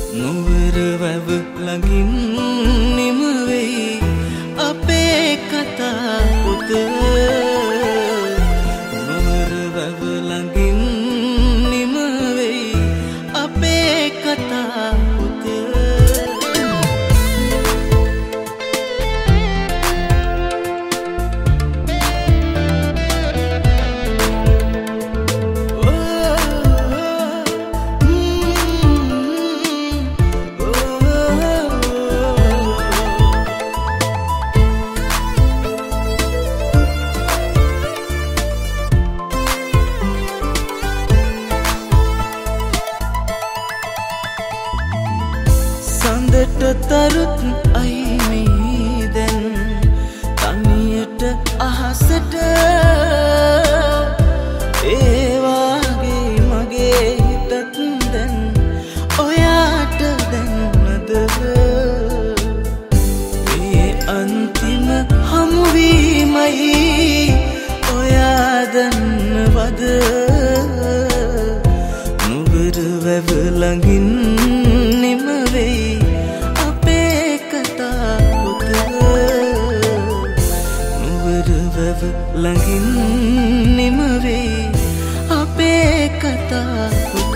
නුවර වැව ළඟින් නිම වෙයි අපේ කතා පොත. නුවර වැව ළඟින් නිම වෙයි අපේ කතා පොත. සඳට තරුත් අයිමී දැන් තනියට අහසට. ඒවාගේ මගේ හිතත් දැන් ඔයාට දැන්නද? මේ අන්තිම හමුවීමයි ඔයා දන්නවද? නුවර වැව ළඟින් නිම වෙයි අපේ කතා පොත. නුවර වැව ළඟින් නිම වෙයි අපේ කතා පොත.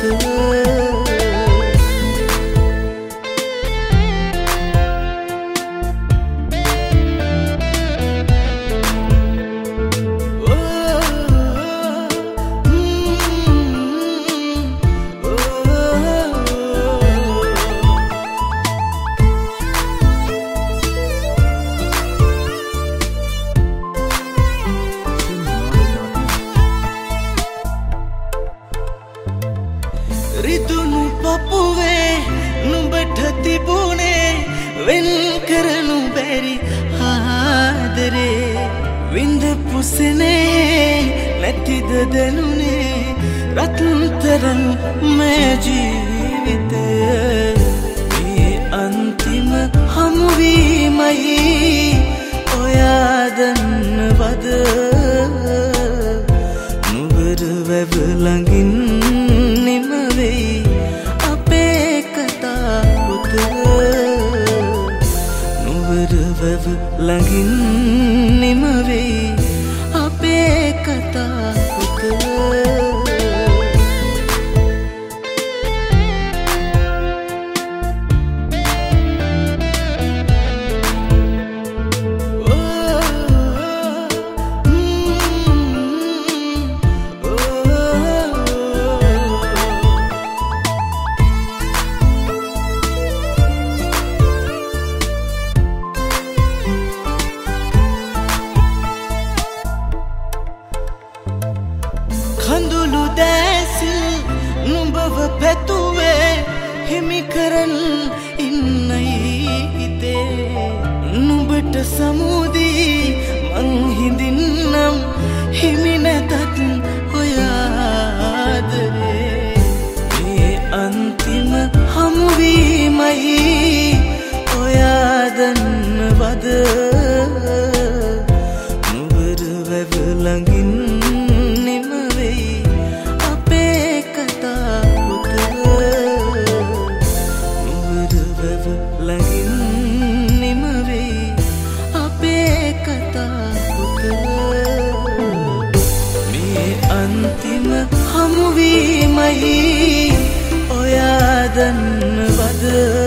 රිදුණු පපුවේ නුඹට තිබුණේ වෙන් කරනු බැරි ආදරේ. විඳපු සෙනේ නැතිද දැනුනේ රත්තරන් මේ ජීවිතය. මේ අන්තිම හමුවීමයි ඔයා දන්නවද? නුවර වැව ළඟින් නිම වෙයි අපේ කතා පොත. නුවර වැව ළඟින් නිම වෙයි අපේ කතා පොත. කඳුළු දැසිල් නුඹව පැතුවේ හිමි කරන් ඉන්නයි හිතේ. නුඹට සමුදී මං හිඳින්නම් හිමි නැතත් ඔයාදරේ. මේ අන්තිම හමුවීමයි ඔයා දන්නවද? නුවර වැව ළඟින් ළඟින් නිම වෙයි අපේ කතා පොත. මේ අන්තිම හමුවීමයි ඔයා දන්නවද?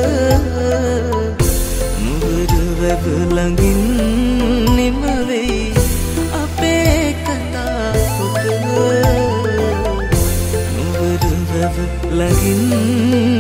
නුවර වැව ළඟින් නිම වෙයි අපේ කතා පොත. නුවර වැව ළඟින්